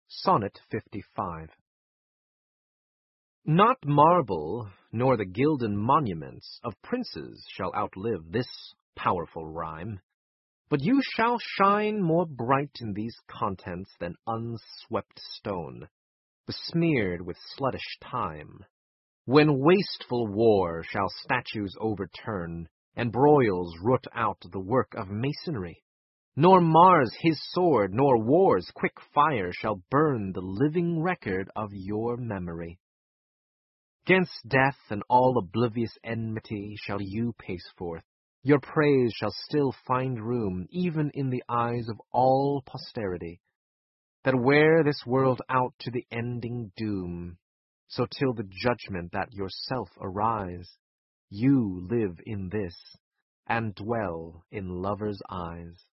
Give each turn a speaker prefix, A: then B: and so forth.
A: Sonnet 55. Not marble, nor the gilden monuments of princes shall outlive this powerful rhyme, but you shall shine more bright in these contents than unswept stone, besmeared with sluttish time. When wasteful war shall statues overturn, and broils root out the work of masonry, nor Mars his sword, nor war's quick fire shall burn the living record of your memory. 'Gainst death and all oblivious enmity shall you pace forth. Your praise shall still find room, even in the eyes of all posterity, that wear this world out to the ending doom, so till the judgment that yourself arise, you live in this, and dwell in lovers' eyes.